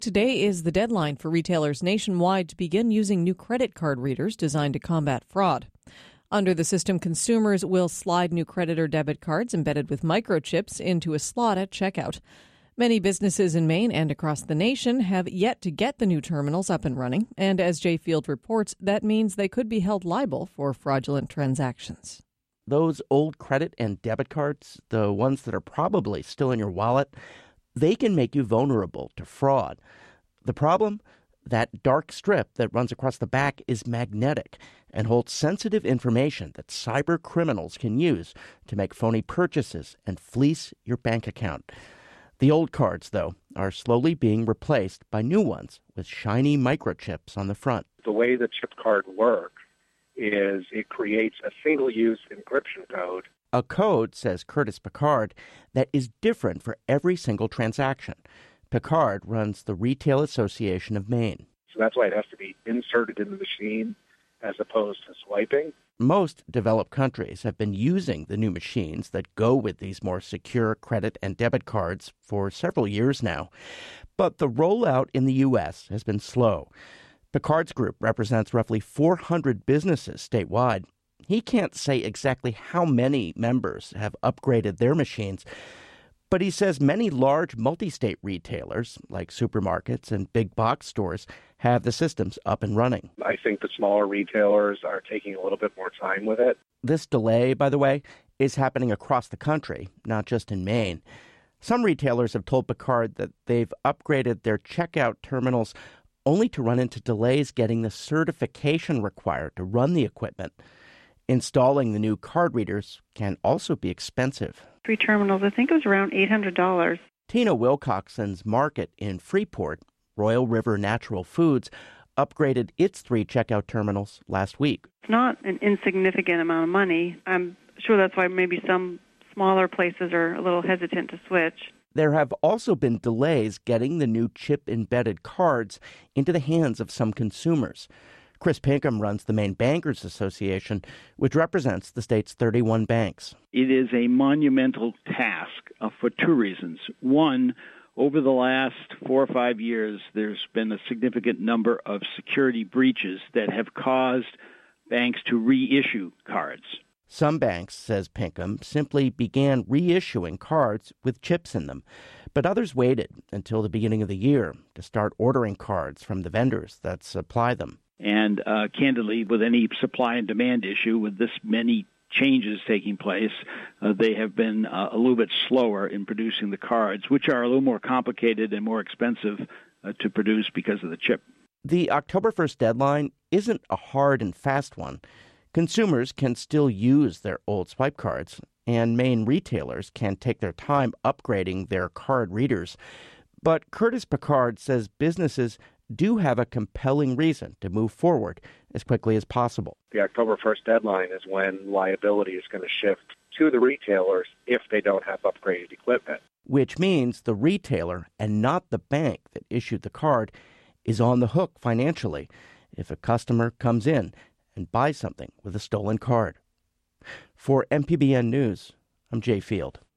Today is the deadline for retailers nationwide to begin using new credit card readers designed to combat fraud. Under the system, consumers will slide new credit or debit cards embedded with microchips into a slot at checkout. Many businesses in Maine and across the nation have yet to get the new terminals up and running, and as Jay Field reports, that means they could be held liable for fraudulent transactions. Those old credit and debit cards, the ones that are probably still in your wallet, they can make you vulnerable to fraud. The problem? That dark strip that runs across the back is magnetic and holds sensitive information that cyber criminals can use to make phony purchases and fleece your bank account. The old cards, though, are slowly being replaced by new ones with shiny microchips on the front. The way the chip card works is it creates a single-use encryption code. A code, says Curtis Picard, that is different for every single transaction. Picard runs the Retail Association of Maine. So that's why it has to be inserted in the machine as opposed to swiping. Most developed countries have been using the new machines that go with these more secure credit and debit cards for several years now. But the rollout in the U.S. has been slow. Picard's group represents roughly 400 businesses statewide. He can't say exactly how many members have upgraded their machines, but he says many large multi-state retailers, like supermarkets and big box stores, have the systems up and running. I think the smaller retailers are taking a little bit more time with it. This delay, by the way, is happening across the country, not just in Maine. Some retailers have told Picard that they've upgraded their checkout terminals only to run into delays getting the certification required to run the equipment. Installing the new card readers can also be expensive. 3 terminals, I think it was around $800. Tina Wilcoxon's market in Freeport, Royal River Natural Foods, upgraded its 3 checkout terminals last week. It's not an insignificant amount of money. I'm sure that's why maybe some smaller places are a little hesitant to switch. There have also been delays getting the new chip-embedded cards into the hands of some consumers. Chris Pinkham runs the Maine Bankers Association, which represents the state's 31 banks. It is a monumental task for 2 reasons. One, over the last 4 or 5 years, there's been a significant number of security breaches that have caused banks to reissue cards. Some banks, says Pinkham, simply began reissuing cards with chips in them, but others waited until the beginning of the year to start ordering cards from the vendors that supply them. And candidly, with any supply and demand issue, with this many changes taking place, they have been a little bit slower in producing the cards, which are a little more complicated and more expensive to produce because of the chip. The October 1st deadline isn't a hard and fast one. Consumers can still use their old swipe cards, and Maine retailers can take their time upgrading their card readers. But Curtis Picard says businesses do have a compelling reason to move forward as quickly as possible. The October 1st deadline is when liability is going to shift to the retailers if they don't have upgraded equipment. Which means the retailer and not the bank that issued the card is on the hook financially if a customer comes in and buys something with a stolen card. For MPBN News, I'm Jay Field.